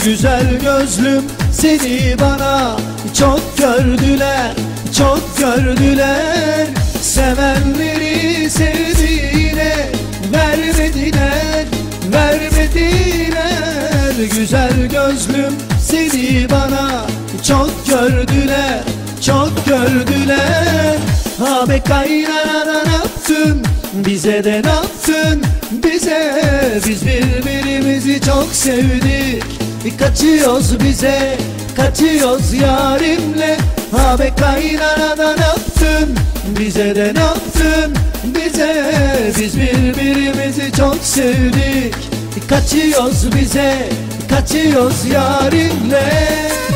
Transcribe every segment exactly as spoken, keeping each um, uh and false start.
Güzel gözlüm seni bana çok gördüler, çok gördüler. Sevenleri sevdiğine vermediler, vermediler. Güzel gözlüm seni bana çok gördüler, çok gördüler. Abi kaynana ne yaptın, bize de ne yaptın, bize? Biz birbirimizi çok sevdik, kaçıyoruz bize, kaçıyoruz yarimle. Abi kaynana da ne yaptın, bize de ne yaptın, bize? Biz birbirimizi çok sevdik, kaçıyoruz bize, kaçıyoruz yarimle.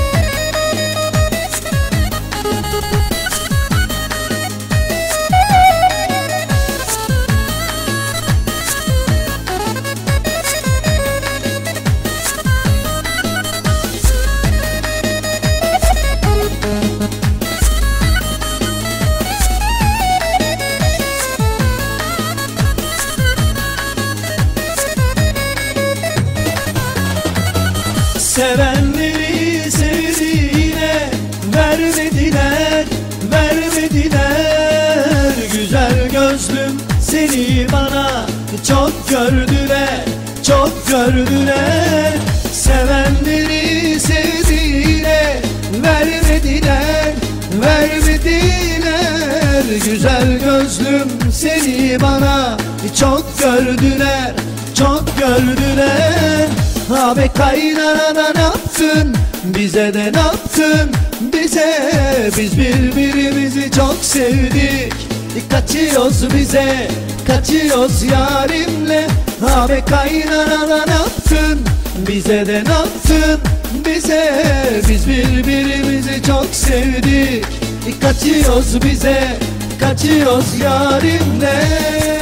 Sevenleri sevdiğine vermediler, vermediler. Güzel gözlüm seni bana çok gördüler, çok gördüler. Sevenleri sevdiğine vermediler, vermediler. Güzel gözlüm seni bana çok gördüler, çok gördüler. Abi kaynana ne yaptın, bize de ne yaptın, bize? Biz birbirimizi çok sevdik, kaçıyoruz bize, kaçıyoruz yarimle. Abi kaynana ne yaptın, bize de ne yaptın, bize? Biz birbirimizi çok sevdik, kaçıyoruz bize, kaçıyoruz yarimle.